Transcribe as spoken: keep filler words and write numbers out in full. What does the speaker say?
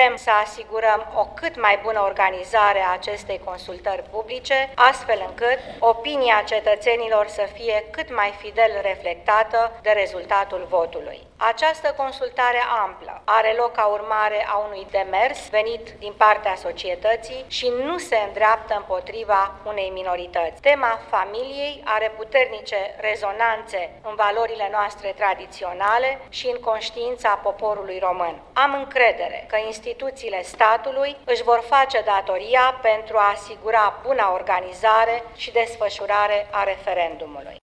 Vrem să asigurăm o cât mai bună organizare a acestei consultări publice, astfel încât opinia cetățenilor să fie cât mai fidel reflectată de rezultatul votului. Această consultare amplă are loc ca urmare a unui demers venit din partea societății și nu se îndreaptă împotriva unei minorități. Tema familiei are puternice rezonanțe în valorile noastre tradiționale și în conștiința poporului român. Am încredere că instituțiile statului își vor face datoria pentru a asigura buna organizare și desfășurare a referendumului.